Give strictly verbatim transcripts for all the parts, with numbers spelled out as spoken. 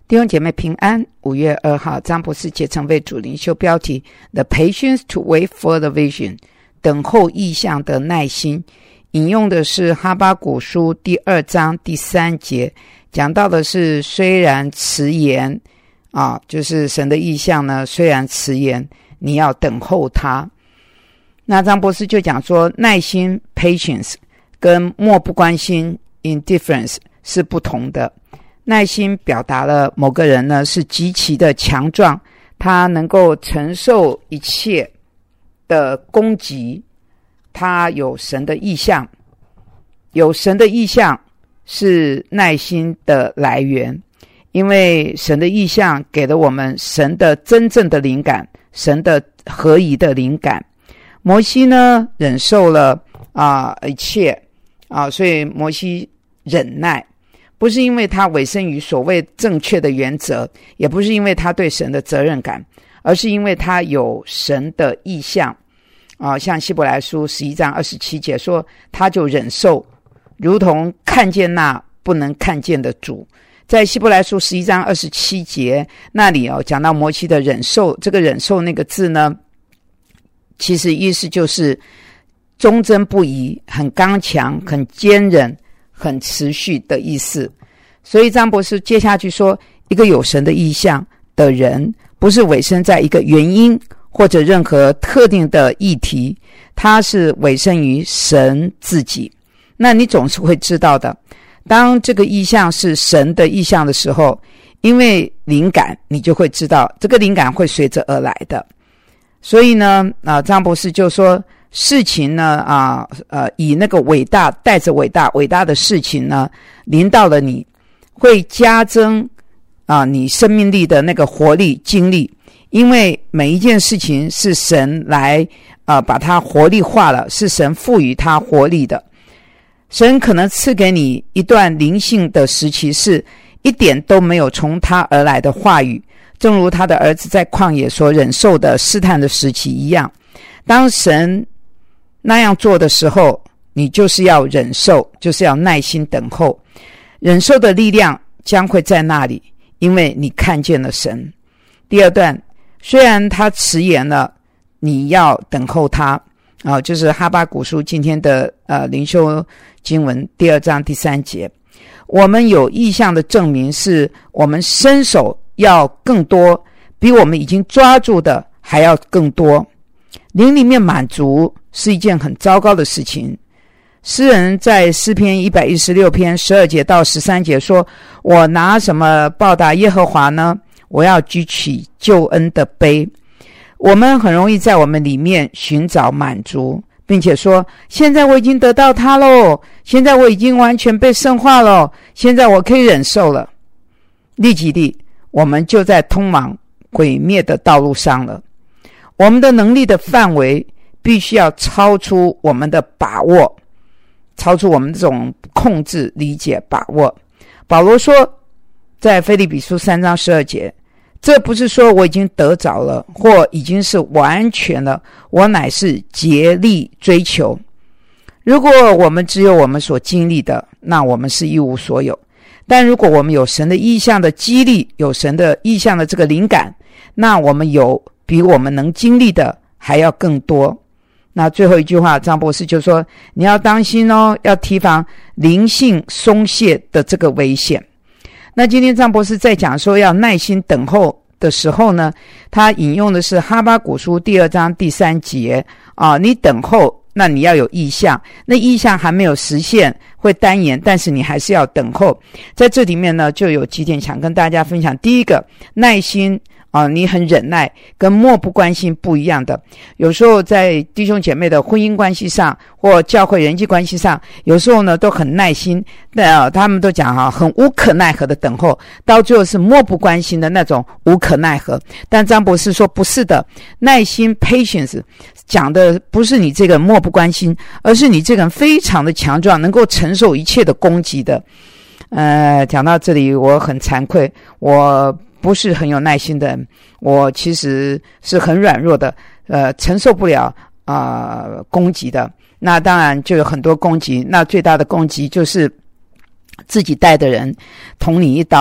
弟兄姐妹平安。五月二号，张博士节成为主灵修标题 The patience to wait for the vision， 等候异象的耐心。引用的是哈巴谷书第二章第三节，讲到的是虽然迟延啊，就是神的异象呢，虽然迟延，你要等候他。那张博士就讲说，耐心 patience 跟漠不关心 indifference 是不同的。耐心表达了某个人呢是极其的强壮，他能够承受一切的攻击，他有神的意象，有神的意象是耐心的来源，因为神的意象给了我们神的真正的灵感，神的合宜的灵感。摩西呢忍受了啊、呃、一切啊，所以摩西忍耐。不是因为他委身于所谓正确的原则，也不是因为他对神的责任感，而是因为他有神的意象啊，像希伯来书十一章二十七节说，他就忍受如同看见那不能看见的主。在希伯来书十一章二十七节那里哦，讲到摩西的忍受，这个忍受那个字呢，其实意思就是忠贞不移，很刚强，很坚韧，很持续的意思。所以张博士接下去说，一个有神的意象的人，不是委身在一个原因或者任何特定的议题，他是委身于神自己。那你总是会知道的，当这个意象是神的意象的时候，因为灵感，你就会知道这个灵感会随着而来的。所以呢啊，张博士就说，事情呢啊呃以那个伟大，带着伟大伟大的事情呢临到了你，会加增啊你生命力的那个活力精力，因为每一件事情是神来啊把它活力化了，是神赋予它活力的。神可能赐给你一段灵性的时期，是一点都没有从他而来的话语，正如他的儿子在旷野所忍受的试探的时期一样。当神那样做的时候，你就是要忍受，就是要耐心等候。忍受的力量将会在那里，因为你看见了神。第二段，虽然他迟延了，你要等候他啊，就是哈巴谷书今天的呃灵修经文第二章第三节。我们有意象的证明，是我们伸手要更多，比我们已经抓住的还要更多。灵里面满足是一件很糟糕的事情。诗人在诗篇一百一十六篇十二节到十三节说，我拿什么报答耶和华呢？我要举起救恩的杯。我们很容易在我们里面寻找满足，并且说，现在我已经得到它咯，现在我已经完全被圣化了，现在我可以忍受了。立即地，我们就在通往毁灭的道路上了。我们的能力的范围必须要超出我们的把握，超出我们这种控制、理解、把握。保罗说，在腓立比书三章十二节，这不是说我已经得着了，或已经是完全了，我乃是竭力追求。如果我们只有我们所经历的，那我们是一无所有。但如果我们有神的意象的激励，有神的意象的这个灵感，那我们有比我们能经历的还要更多。那最后一句话，张博士就说，你要当心哦，要提防灵性松懈的这个危险。那今天张博士在讲说要耐心等候的时候呢，他引用的是哈巴谷书第二章第三节啊，你等候，那你要有意象，那意象还没有实现，会单言，但是你还是要等候。在这里面呢，就有几点想跟大家分享。第一个，耐心啊，你很忍耐，跟漠不关心不一样的。有时候在弟兄姐妹的婚姻关系上，或教会人际关系上，有时候呢都很耐心，那他们都讲哈，很无可奈何的等候，到最后是漠不关心的那种无可奈何。但张博士说不是的，耐心 patience 讲的不是你这个漠不关心，而是你这个人非常的强壮，能够承受一切的攻击的。呃，讲到这里我很惭愧，我不是很有耐心的人，我其实是很软弱的，呃，承受不了啊、呃、攻击的。那当然就有很多攻击，那最大的攻击就是自己带的人捅你一刀，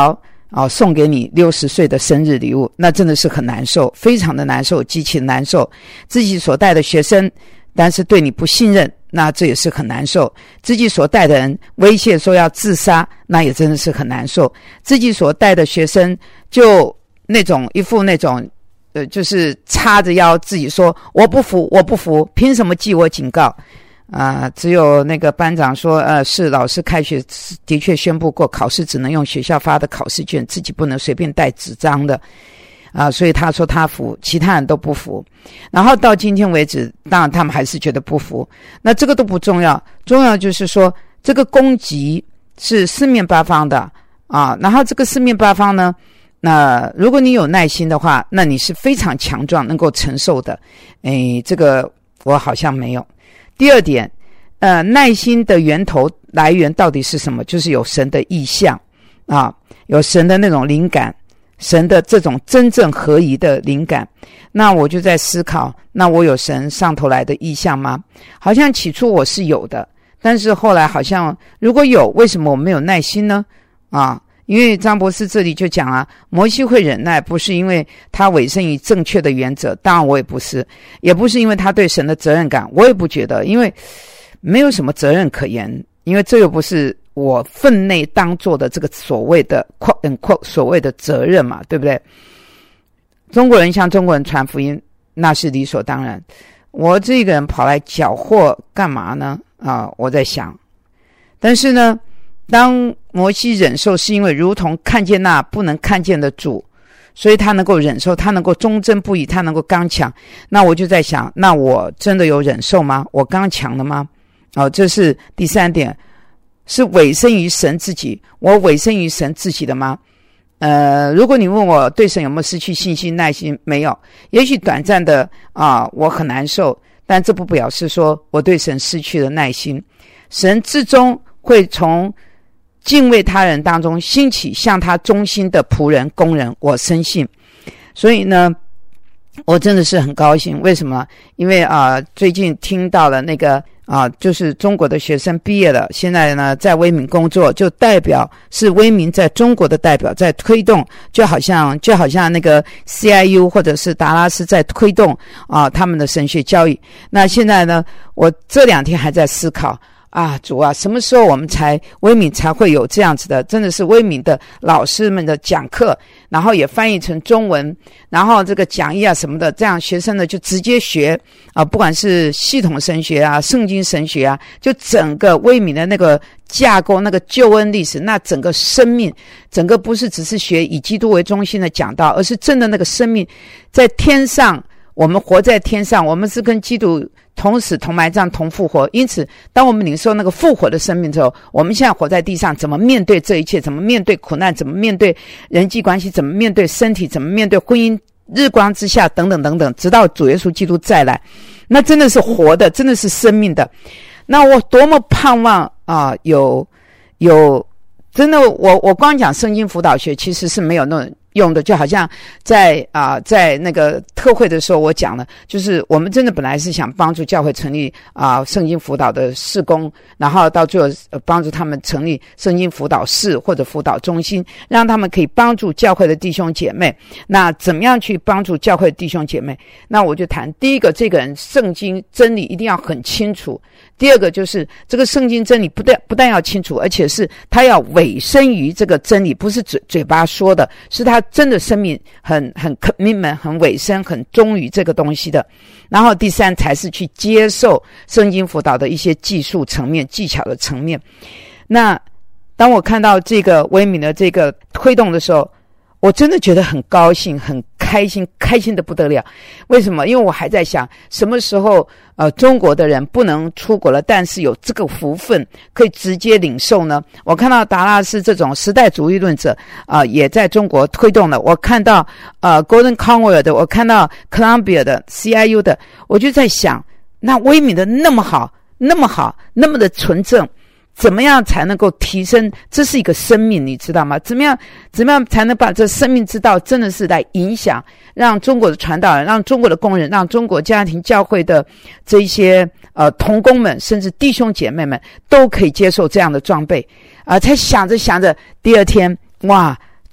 啊，送给你六十岁的生日礼物，那真的是很难受，非常的难受，极其难受。自己所带的学生，但是对你不信任，那这也是很难受。自己所带的人威胁说要自杀，那也真的是很难受。自己所带的学生就那种一副那种呃，就是叉着腰自己说我不服，我不服，凭什么记我警告？啊、呃，只有那个班长说，呃，是老师开学的确宣布过，考试只能用学校发的考试卷，自己不能随便带纸张的，啊、呃，所以他说他服，其他人都不服。然后到今天为止，当然他们还是觉得不服。那这个都不重要，重要就是说这个攻击是四面八方的啊，然后这个四面八方呢，那如果你有耐心的话，那你是非常强壮，能够承受的。诶，这个我好像没有。第二点，呃，耐心的源头来源到底是什么？就是有神的意象啊，有神的那种灵感，神的这种真正合宜的灵感。那我就在思考，那我有神上头来的意象吗？好像起初我是有的，但是后来好像如果有，为什么我没有耐心呢？啊，因为张博士这里就讲啊，摩西会忍耐，不是因为他委身于正确的原则，当然我也不是，也不是因为他对神的责任感，我也不觉得，因为没有什么责任可言，因为这又不是我分内当做的这个所谓的 quote and quote 所谓的责任嘛，对不对？中国人向中国人传福音，那是理所当然。我这个人跑来缴获干嘛呢？啊，我在想，但是呢，当摩西忍受是因为如同看见那不能看见的主，所以他能够忍受，他能够忠贞不移，他能够刚强。那我就在想，那我真的有忍受吗？我刚强了吗？哦，这是第三点，是委身于神自己，我委身于神自己的吗？呃，如果你问我对神有没有失去信心耐心，没有。也许短暂的啊，我很难受，但这不表示说我对神失去了耐心。神至终会从敬畏他人当中兴起向他忠心的仆人工人，我深信。所以呢，我真的是很高兴。为什么？因为啊、呃，最近听到了那个啊，就是中国的学生毕业了，现在呢在威敏工作，就代表是威敏在中国的代表，在推动，就好像就好像那个 C I U 或者是达拉斯在推动啊他们的神学教育。那现在呢，我这两天还在思考。啊，主啊，什么时候我们才威敏才会有这样子的？真的是威敏的老师们的讲课，然后也翻译成中文，然后这个讲义啊什么的，这样学生呢就直接学啊，不管是系统神学啊、圣经神学啊，就整个威敏的那个架构、那个救恩历史，那整个生命，整个不是只是学以基督为中心的讲道，而是真的那个生命在天上。我们活在天上，我们是跟基督同死同埋葬同复活，因此当我们领受那个复活的生命之后，我们现在活在地上，怎么面对这一切，怎么面对苦难，怎么面对人际关系，怎么面对身体，怎么面对婚姻，日光之下等等等等，直到主耶稣基督再来，那真的是活的，真的是生命的。那我多么盼望啊，有有真的，我我光讲圣经辅导学其实是没有那种用的，就好像在啊、呃、在那个特会的时候我讲了，就是我们真的本来是想帮助教会成立啊、呃、圣经辅导的事工，然后到最后、呃、帮助他们成立圣经辅导室或者辅导中心，让他们可以帮助教会的弟兄姐妹。那怎么样去帮助教会的弟兄姐妹？那我就谈第一个，这个人圣经真理一定要很清楚。第二个就是这个圣经真理不但不但要清楚，而且是他要委身于这个真理，不是嘴嘴巴说的，是他真的生命很很 commitment 很委身很忠于这个东西的。然后第三才是去接受圣经辅导的一些技术层面技巧的层面。那当我看到这个威敏的这个推动的时候，我真的觉得很高兴很开心，开心的不得了。为什么？因为我还在想什么时候呃，中国的人不能出国了，但是有这个福分可以直接领受呢？我看到达拉斯这种时代主义论者啊、呃，也在中国推动了。我看到呃 Gordon Conwell 的，我看到 Columbia 的 C I U 的，我就在想，那威敏的那么好那么好那么的纯正，怎么样才能够提升？这是一个生命，你知道吗？怎么样怎么样才能把这生命之道真的是来影响，让中国的传道人，让中国的工人，让中国家庭教会的这一些呃同工们，甚至弟兄姐妹们都可以接受这样的装备啊、呃！才想着想着，第二天哇，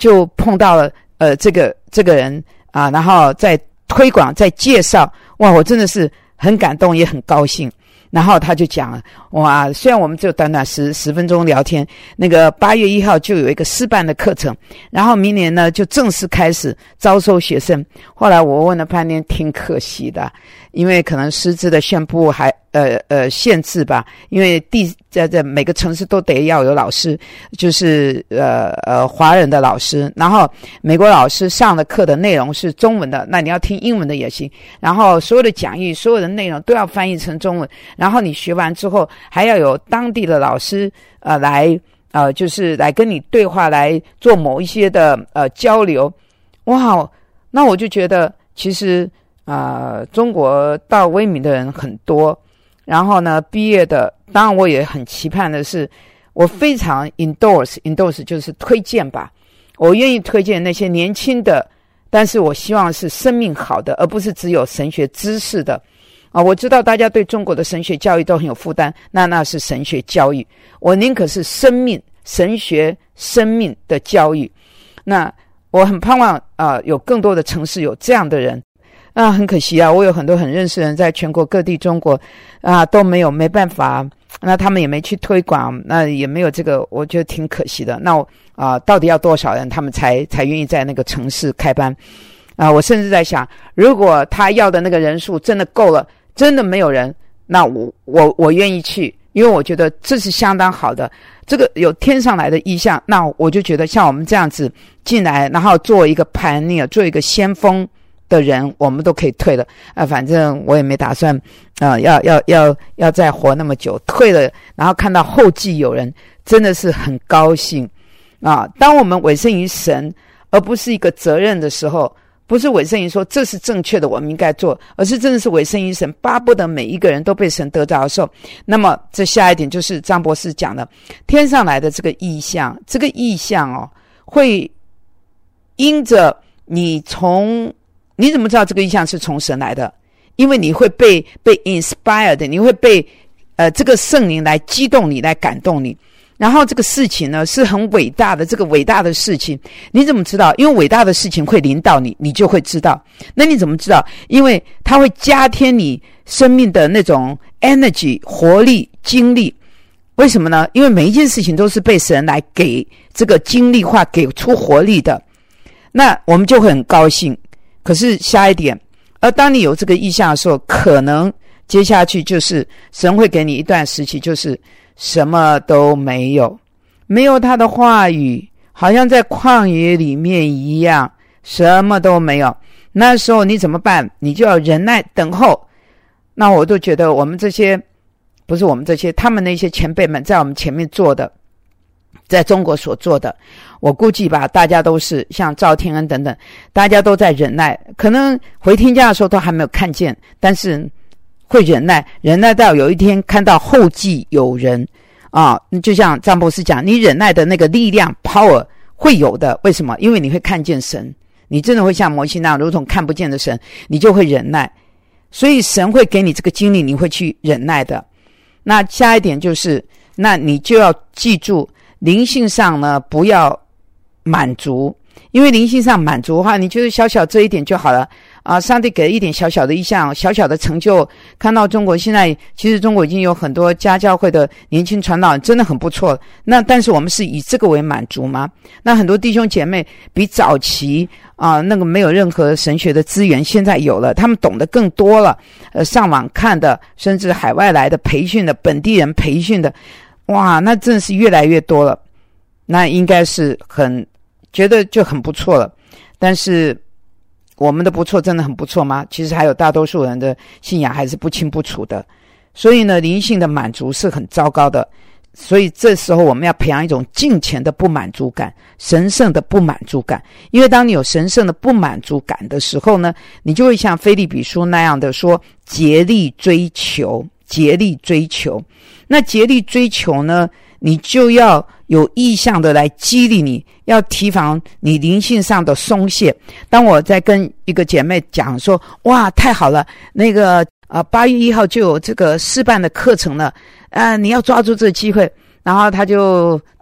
就碰到了呃这个这个人啊，然后在推广在介绍，哇，我真的是很感动也很高兴。然后他就讲了，哇，虽然我们只有短短十十分钟聊天，那个八月一号就有一个师办的课程，然后明年呢就正式开始招收学生。后来我问了半天，挺可惜的，因为可能师资的宣布还呃呃限制吧，因为地在在每个城市都得要有老师，就是呃呃华人的老师，然后美国老师上的课的内容是中文的，那你要听英文的也行，然后所有的讲义所有的内容都要翻译成中文，然后你学完之后还要有当地的老师呃来呃就是来跟你对话，来做某一些的呃交流。哇，那我就觉得其实呃中国到威明的人很多，然后呢毕业的，当然我也很期盼的是，我非常 endorse endorse 就是推荐吧，我愿意推荐那些年轻的，但是我希望是生命好的，而不是只有神学知识的啊。我知道大家对中国的神学教育都很有负担，那那是神学教育，我宁可是生命神学生命的教育。那我很盼望啊、呃，有更多的城市有这样的人。啊，很可惜啊，我有很多很认识的人在全国各地中国啊都没有，没办法，那他们也没去推广，那也没有这个，我觉得挺可惜的。那啊、呃，到底要多少人他们才才愿意在那个城市开班啊？我甚至在想，如果他要的那个人数真的够了，真的没有人，那我我我愿意去，因为我觉得这是相当好的。这个有天上来的意象，那我就觉得像我们这样子进来，然后做一个 pioneer， 做一个先锋的人，我们都可以退了啊！反正我也没打算啊、呃，要要要要再活那么久，退了，然后看到后继有人，真的是很高兴啊！当我们委身于神，而不是一个责任的时候，不是委身于说这是正确的，我们应该做，而是真的是委身于神，巴不得每一个人都被神得着的时候。那么这下一点就是张博士讲的，天上来的这个意象，这个意象哦，会因着你从你怎么知道这个意象是从神来的？因为你会被被 inspired， 你会被呃这个圣灵来激动你，来感动你。然后这个事情呢是很伟大的，这个伟大的事情你怎么知道？因为伟大的事情会临到你，你就会知道。那你怎么知道？因为它会加添你生命的那种 energy 活力精力。为什么呢？因为每一件事情都是被神来给这个精力化，给出活力的，那我们就会很高兴。可是下一点，而当你有这个意象的时候，可能接下去就是神会给你一段时期，就是什么都没有，没有他的话语，好像在旷野里面一样，什么都没有。那时候你怎么办？你就要忍耐等候。那我都觉得我们这些，不是我们这些，他们那些前辈们在我们前面做的，在中国所做的，我估计吧，大家都是像赵天恩等等，大家都在忍耐，可能回天家的时候都还没有看见，但是会忍耐，忍耐到有一天看到后继有人啊，就像张博士讲，你忍耐的那个力量 power 会有的。为什么？因为你会看见神，你真的会像摩西那样，如同看不见的神，你就会忍耐。所以神会给你这个经历，你会去忍耐的。那下一点就是，那你就要记住，灵性上呢不要满足，因为灵性上满足的话，你就是小小这一点就好了啊！上帝给了一点小小的意象，小小的成就，看到中国现在其实中国已经有很多家教会的年轻传道人，真的很不错。那但是我们是以这个为满足吗？那很多弟兄姐妹比早期啊那个没有任何神学的资源，现在有了，他们懂得更多了，呃，上网看的，甚至海外来的培训的，本地人培训的，哇，那真的是越来越多了。那应该是很觉得就很不错了。但是我们的不错真的很不错吗？其实还有大多数人的信仰还是不清不楚的。所以呢，灵性的满足是很糟糕的。所以这时候我们要培养一种敬虔的不满足感，神圣的不满足感。因为当你有神圣的不满足感的时候呢，你就会像腓立比书那样的说，竭力追求，竭力追求。那竭力追求呢，你就要有意向的来激励你，要提防你灵性上的松懈。当我在跟一个姐妹讲说，哇，太好了，那个呃八月一号就有这个试办的课程了，呃你要抓住这个机会。然后她就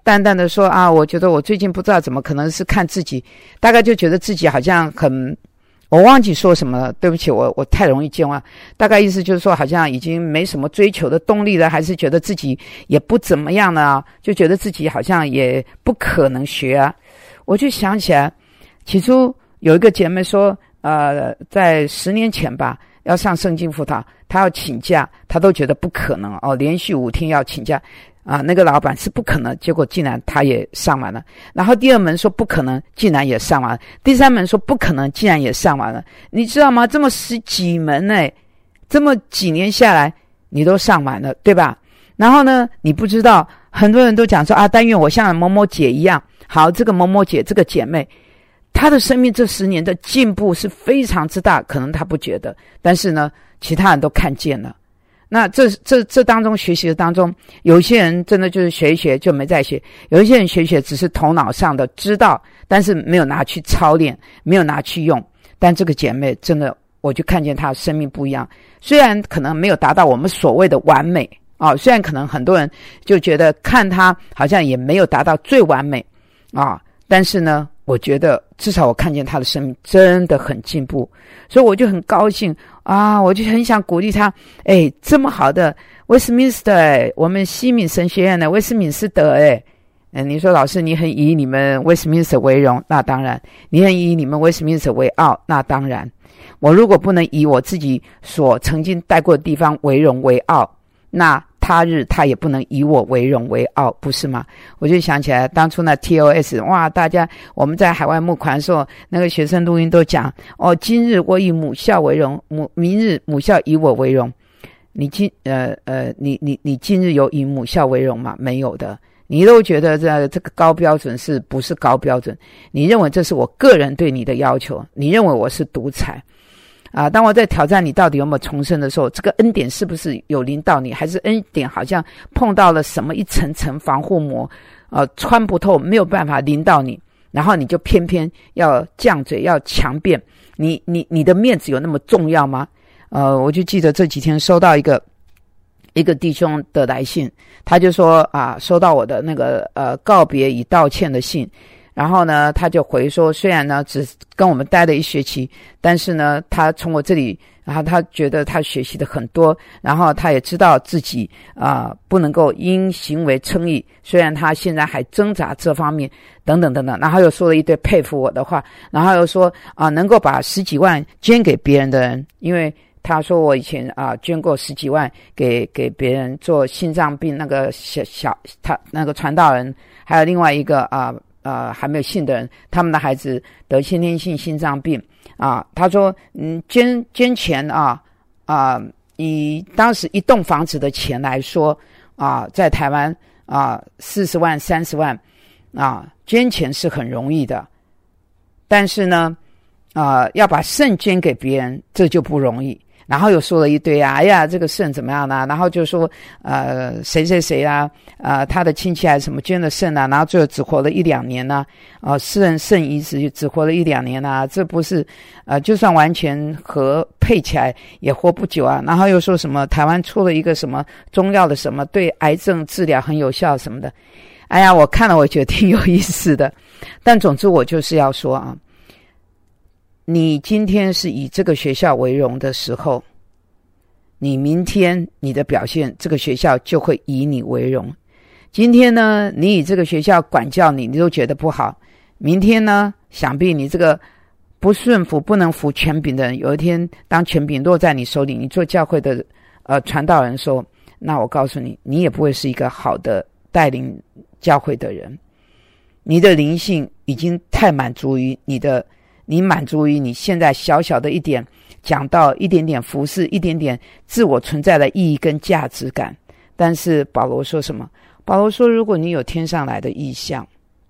淡淡的说啊，我觉得我最近不知道怎么，可能是看自己，大概就觉得自己好像很，我忘记说什么了，对不起，我我太容易健忘。大概意思就是说，好像已经没什么追求的动力了，还是觉得自己也不怎么样了，就觉得自己好像也不可能学啊。我就想起来，起初有一个姐妹说，呃，在十年前吧，要上圣经辅导，她要请假，她都觉得不可能哦，连续五天要请假。啊，那个老板是不可能，结果竟然他也上完了。然后第二门说不可能，竟然也上完了。第三门说不可能，竟然也上完了。你知道吗？这么十几门哎，这么几年下来，你都上完了，对吧？然后呢，你不知道，很多人都讲说啊，但愿我像某某姐一样。好，这个某某姐这个姐妹，她的生命这十年的进步是非常之大，可能她不觉得，但是呢，其他人都看见了。那这这这当中学习的当中，有一些人真的就是学一学就没再学，有一些人学一学只是头脑上的知道，但是没有拿去操练，没有拿去用。但这个姐妹真的，我就看见她生命不一样。虽然可能没有达到我们所谓的完美啊，虽然可能很多人就觉得看她好像也没有达到最完美啊，但是呢，我觉得至少我看见她的生命真的很进步，所以我就很高兴。啊，我就很想鼓励他，哎，这么好的威斯敏斯特，哎，我们西敏神学院的威斯敏斯特，哎，嗯，你说老师你很以你们威斯敏斯特为荣，那当然；你很以你们威斯敏斯特为傲，那当然。我如果不能以我自己所曾经待过的地方为荣为傲，那他日他也不能以我为荣为傲，不是吗？我就想起来当初那 T O S， 哇，大家我们在海外募款的时候，那个学生录音都讲哦，今日我以母校为荣，母明日母校以我为荣。你今呃呃，你你你今日有以母校为荣吗？没有的。你都觉得这这个高标准是不是高标准？你认为这是我个人对你的要求？你认为我是独裁？啊，当我在挑战你到底有没有重生的时候，这个恩典是不是有临到你，还是恩典好像碰到了什么一层层防护膜，呃，穿不透，没有办法临到你，然后你就偏偏要犟嘴，要强辩，你你你的面子有那么重要吗？呃，我就记得这几天收到一个一个弟兄的来信，他就说啊，收到我的那个呃告别与道歉的信。然后呢，他就回说，虽然呢只跟我们待了一学期，但是呢，他从我这里，然后他觉得他学习的很多，然后他也知道自己啊、呃、不能够因行为称义，虽然他现在还挣扎这方面，等等等等。然后又说了一堆佩服我的话，然后又说啊、呃、能够把十几万捐给别人的人，因为他说我以前啊、呃、捐过十几万给给别人做心脏病那个小小他那个传道人，还有另外一个啊。呃呃，还没有信的人，他们的孩子得先天性心脏病啊。他说，嗯，捐捐钱啊啊，以当时一栋房子的钱来说啊，在台湾啊，四十万、三十万啊，捐钱是很容易的，但是呢，啊，要把肾捐给别人，这就不容易。然后又说了一堆啊，哎呀，这个肾怎么样呢？然后就说，呃，谁谁谁啊，呃，他的亲戚还是什么捐了肾啊，然后最后只活了一两年呢、啊，呃，私人肾移植只活了一两年啊，这不是，呃，就算完全合配起来也活不久啊。然后又说什么台湾出了一个什么中药的什么对癌症治疗很有效什么的，哎呀，我看了我觉得挺有意思的，但总之我就是要说啊。你今天是以这个学校为荣的时候，你明天你的表现，这个学校就会以你为荣。今天呢，你以这个学校管教你，你都觉得不好。明天呢，想必你这个不顺服、不能服权柄的人，有一天当权柄落在你手里，你做教会的呃传道人说，那我告诉你，你也不会是一个好的带领教会的人。你的灵性已经太满足于你的。你满足于你现在小小的一点讲到一点点服侍，一点点自我存在的意义跟价值感。但是保罗说什么？保罗说，如果你有天上来的意象，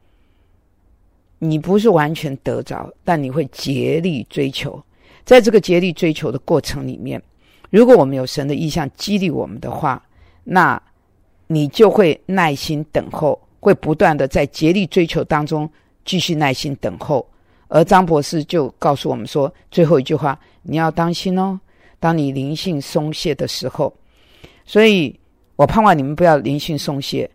你不是完全得着，但你会竭力追求。在这个竭力追求的过程里面，如果我们有神的意象激励我们的话，那你就会耐心等候，会不断的在竭力追求当中继续耐心等候。而张博士就告诉我们说，最后一句话，你要当心哦，当你灵性松懈的时候。所以我盼望你们不要灵性松懈。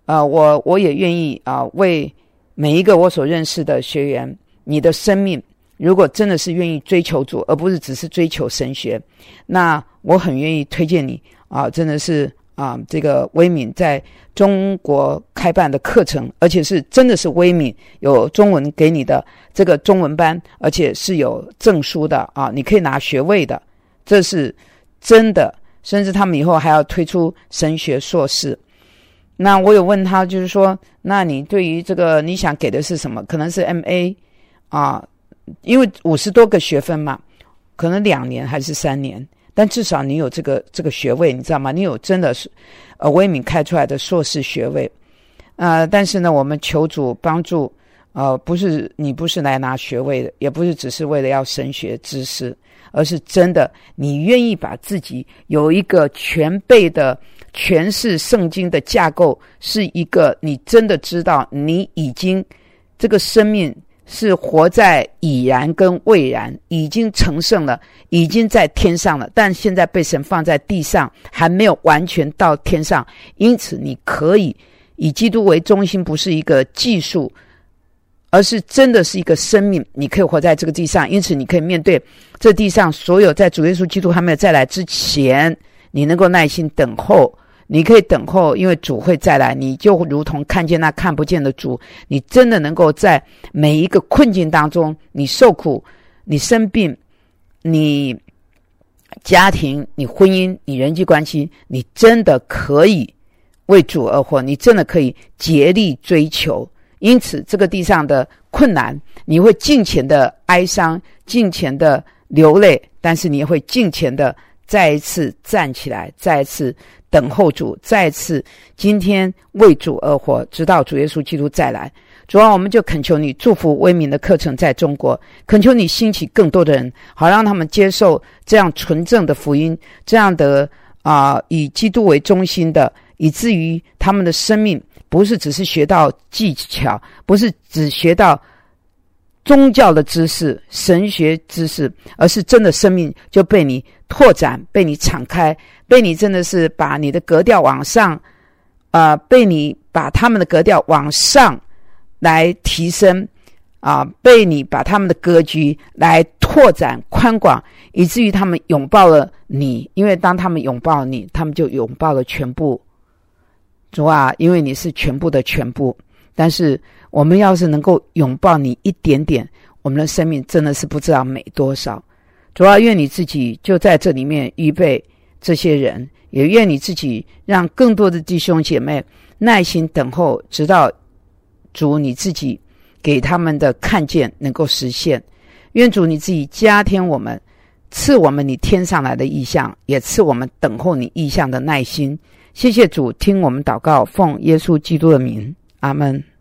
呃，我我也愿意啊、呃，为每一个我所认识的学员，你的生命如果真的是愿意追求主，而不是只是追求神学，那我很愿意推荐你啊、呃，真的是啊、呃，这个威敏在中国开办的课程，而且是真的是威敏有中文给你的这个中文班，而且是有证书的啊，你可以拿学位的，这是真的。甚至他们以后还要推出神学硕士。那我有问他，就是说，那你对于这个你想给的是什么？可能是 M A 啊，因为五十多个学分嘛，可能两年还是三年，但至少你有这个这个学位，你知道吗？你有真的是呃威敏开出来的硕士学位。呃，但是呢，我们求主帮助，呃，不是你不是来拿学位的，也不是只是为了要神学知识，而是真的你愿意把自己有一个全备的诠释圣经的架构，是一个你真的知道你已经这个生命是活在已然跟未然，已经成圣了，已经在天上了，但现在被神放在地上，还没有完全到天上。因此你可以以基督为中心，不是一个技术，而是真的是一个生命，你可以活在这个地上。因此你可以面对这地上所有在主耶稣基督还没有再来之前，你能够耐心等候，你可以等候，因为主会再来，你就如同看见那看不见的主，你真的能够在每一个困境当中，你受苦，你生病，你家庭，你婚姻，你人际关系，你真的可以为主而活，你真的可以竭力追求。因此这个地上的困难，你会尽前的哀伤，尽前的流泪，但是你也会尽前的再一次站起来，再一次等候主，再一次今天为主而活，直到主耶稣基督再来。主啊，我们就恳求你祝福威敏的课程在中国，恳求你兴起更多的人，好让他们接受这样纯正的福音，这样的啊、呃、以基督为中心的，以至于他们的生命不是只是学到技巧，不是只学到宗教的知识，神学知识，而是真的生命就被你拓展，被你敞开，被你真的是把你的格调往上呃，被你把他们的格调往上来提升啊、呃，被你把他们的格局来拓展宽广，以至于他们拥抱了你。因为当他们拥抱你，他们就拥抱了全部。主啊，因为你是全部的全部，但是我们要是能够拥抱你一点点，我们的生命真的是不知道美多少。主啊，愿你自己就在这里面预备这些人，也愿你自己让更多的弟兄姐妹耐心等候，直到主你自己给他们的看见能够实现。愿主你自己加添我们，赐我们你天上来的异象，也赐我们等候你异象的耐心。谢谢主，听我们祷告，奉耶稣基督的名，阿们。